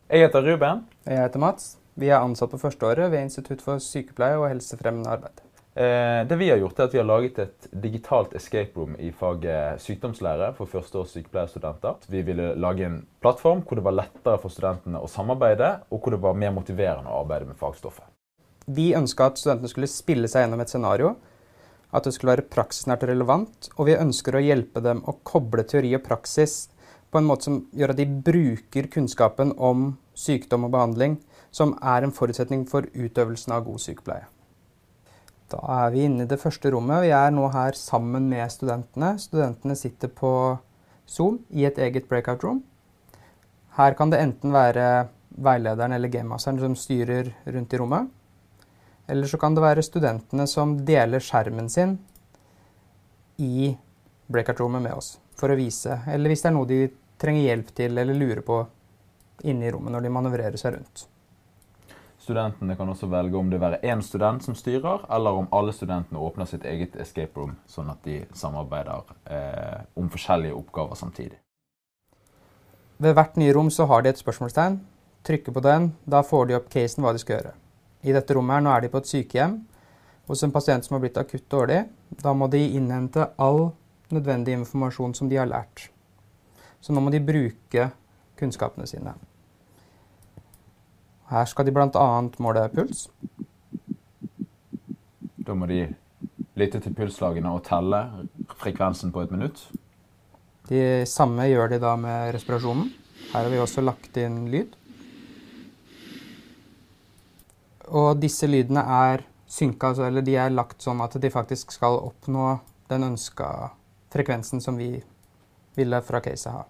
Jeg heter Ruben. Jeg heter Mats. Vi er ansatt på førsteåret ved Institutt for sykepleie og helsefremmende arbeid. Det vi har gjort er at vi har laget et digitalt escape room i faget sykdomslære for førsteårs sykepleierstudenter. Vi ville lage en plattform hvor det var lettere for studentene å samarbeide, og hvor det var mer motiverende å arbeide med fagstoffet. Vi ønsket at studentene skulle spille seg gjennom et scenario, at det skulle være praksisnært og relevant, og vi ønsker å hjelpe dem å koble teori og praksis på en måte som gjør at de bruker kunnskapen om sykdom og behandling, som er en forutsetning for utøvelsen av god sykepleie. Da er vi inne i det første rommet. Vi er nå her sammen med studentene. Studentene sitter på Zoom i et eget breakout room. Her kan det enten være veilederen eller gamemasteren som styrer rundt i rommet. Eller så kan det være studentene som deler skjermen sin i breakout-rommet med oss, for å vise, eller hvis det er noe de trenger hjelp til eller lurer på inne i rommet når de manøvrerer seg rundt. Studentene kan også velge om det være én student som styrer, eller om alle studentene åpner sitt eget escape room, sånn at de samarbeider om forskjellige oppgaver samtidig. Ved hvert nye rom så har de et spørsmålstegn. Trykker på den, da får de opp casen hva de skal gjøre. I dette rommet her, nå er de på et sykehjem hos en pasient som har blitt akutt dårlig. Da må de innhente all nødvendig informasjon som de har lært. Så nå må de bruke kunnskapene sine. Her skal de blant annet måle puls. Da må de lytte til pulslagene og telle frekvensen på et minutt. Det samme gjør de da med respirasjonen. Her har vi også lagt inn lyd. Og disse lydene er synket, eller de er lagt sånn at de faktisk skal oppnå den ønskede frekvensen som vi ville fra caset ha.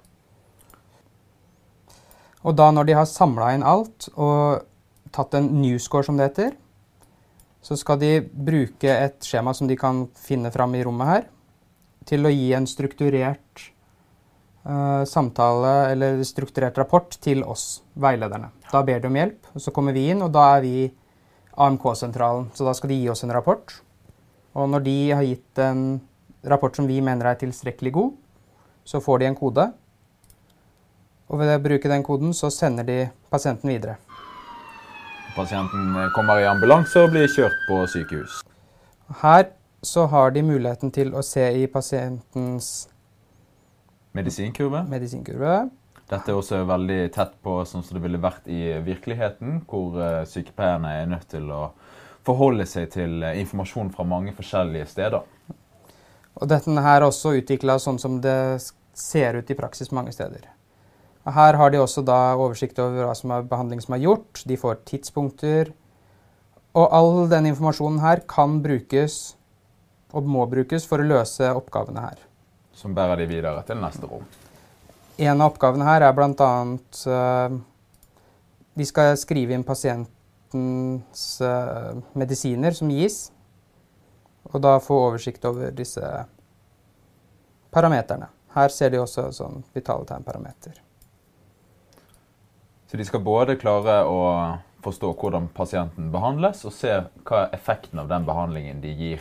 Og da når de har samlet inn alt og tatt en newscore som det heter, så skal de bruke et skjema som de kan finne fram i rommet her, til å gi en strukturert samtale eller strukturert rapport til oss, veilederne. Da ber de om hjelp, og så kommer vi inn, og da er vi AMK-sentralen, så da skal de gi oss en rapport. Og når de har gitt en rapport som vi mener er tilstrekkelig god, så får de en kode. Og ved å bruke den koden så sender de pasienten videre. Pasienten kommer i ambulanse og blir kjørt på sykehus. Her så har de muligheten til å se i pasientens Medisinkurve. Dette er også veldig tett på sånn som det ville vært i virkeligheten, hvor sykepleierne er nødt til å forholde seg til informasjon fra mange forskjellige steder. Og dette her er også utviklet sånn som det ser ut i praksis mange steder. Her har de også da oversikt over hva som er behandling som er gjort. De får tidspunkter. Og all den informasjonen her kan brukes og må brukes for å løse oppgavene her. Som bærer de videre til neste rom. En av oppgavene her er blant annet vi skal skrive inn pasientens medisiner som gis. Og da få oversikt over disse parameterne. Her ser de også sånn vitale tegnparameter. Så de skal både klare å forstå hvordan pasienten behandles, og se hva effekten av den behandlingen de gir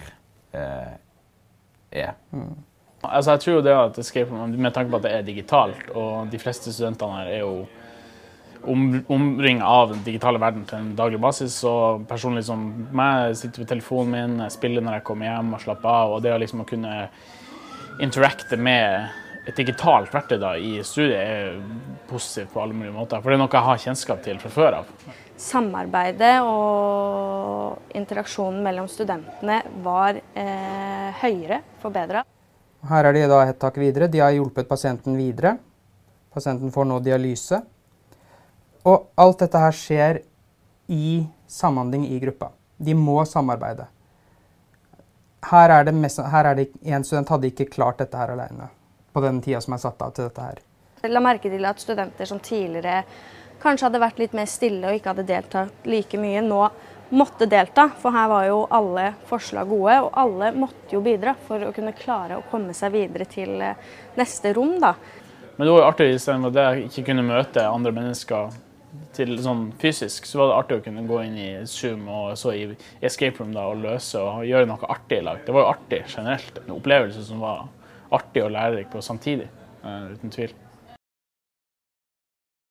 er. Altså jeg tror jo det at escape room, med tanke på at det er digitalt, og de fleste studentene her er jo omringet av den digitale verden til en daglig basis, så personlig som meg sitter ved telefonen min, spiller når jeg kommer hjem og slapper av, og det liksom å kunne interacte med et digitalt verktøy da, i studiet er positivt på alle mulige måter, for det er noe jeg har kjennskap til fra før av. Samarbeidet og interaksjonen mellom studentene var høyere, forbedret. Her er de da et tak videre. De har hjulpet pasienten videre. Pasienten får nå dialyse. Og alt dette her skjer i samhandling i gruppa. De må samarbeide. Her er det en student hadde ikke klart dette her alene på den tida som er satt av til dette her. Jeg la merke til at studenter som tidligere kanskje hadde vært litt mer stille og ikke hadde deltatt like mye, nå måtte delta, for her var jo alle forslag gode, og alle måtte jo bidra for å kunne klare å komme seg videre til neste rom da. Men det var jo artig, i stedet for at jeg ikke kunne møte andre mennesker til sånn fysisk, så var det artig å kunne gå inn i Zoom og så i escape room da, og løse og gjøre noe artig i lag. Det var jo artig generelt, en opplevelse som var artig og lærerik på samtidig, uten tvil.